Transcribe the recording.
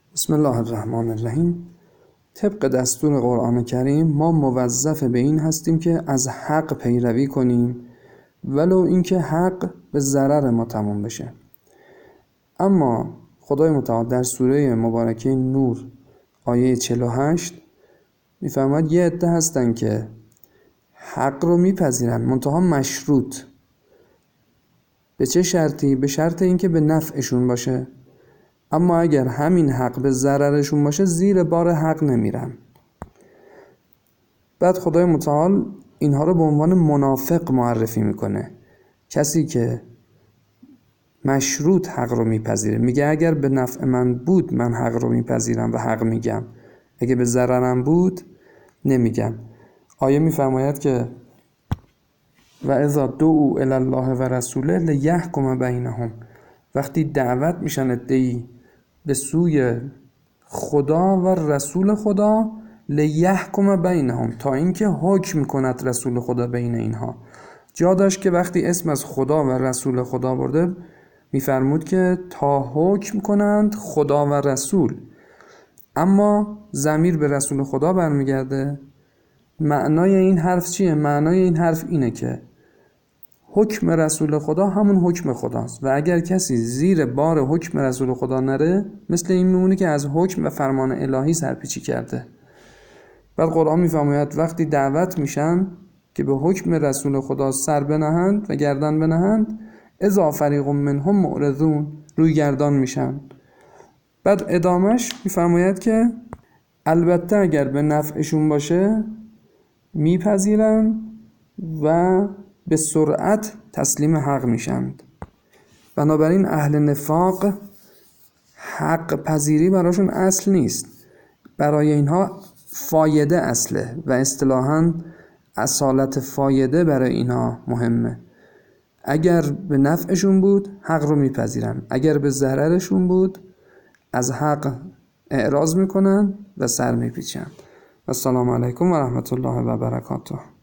بسم الله الرحمن الرحیم. طبق دستور قرآن کریم ما موظف به این هستیم که از حق پیروی کنیم ولو اینکه حق به ضرر ما تموم بشه. اما خدای متعال در سوره مبارکه نور آیه 48 میفرماید یه عده هستن که حق رو میپذیرن منتها مشروط. به چه شرطی؟ به شرط اینکه به نفعشون باشه، اما اگر همین حق به ضررشون باشه زیر بار حق نمیرن. بعد خدای متعال اینها رو به عنوان منافق معرفی میکنه. کسی که مشروط حق رو میپذیره، میگه اگر به نفع من بود من حق رو میپذیرم و حق میگم، اگه به ضررم بود نمیگم. آیه میفرماید که و اذا دعوا الی الله و رسوله لیحکم بینهم، وقتی دعوت میشن عده‌ای به سوی خدا و رسول خدا، لیحکم بینهم، تا اینکه حکم کند رسول خدا بین اینها. جا داشت که وقتی اسم از خدا و رسول خدا برده میفرمود که تا حکم کنند خدا و رسول، اما ضمیر به رسول خدا برمیگرده. معنای این حرف چیه؟ معنای این حرف اینه که حکم رسول خدا همون حکم خداست و اگر کسی زیر بار حکم رسول خدا نره، مثل این میمونه که از حکم و فرمان الهی سرپیچی کرده. بعد قرآن میفرماید وقتی دعوت میشن که به حکم رسول خدا سر بنهند و گردن بنهند، اذا فریق منهم معرضون، روی گردان میشن. بعد ادامش میفرماید که البته اگر به نفعشون باشه میپذیرن و به سرعت تسلیم حق میشند. بنابراین اهل نفاق حق پذیری براشون اصل نیست، برای اینها فایده اصله و اصطلاحاً اصالت فایده برای اینها مهمه. اگر به نفعشون بود حق رو میپذیرن، اگر به ضررشون بود از حق اعراض میکنن و سر میپیچن. السلام علیکم و رحمت الله و برکاته.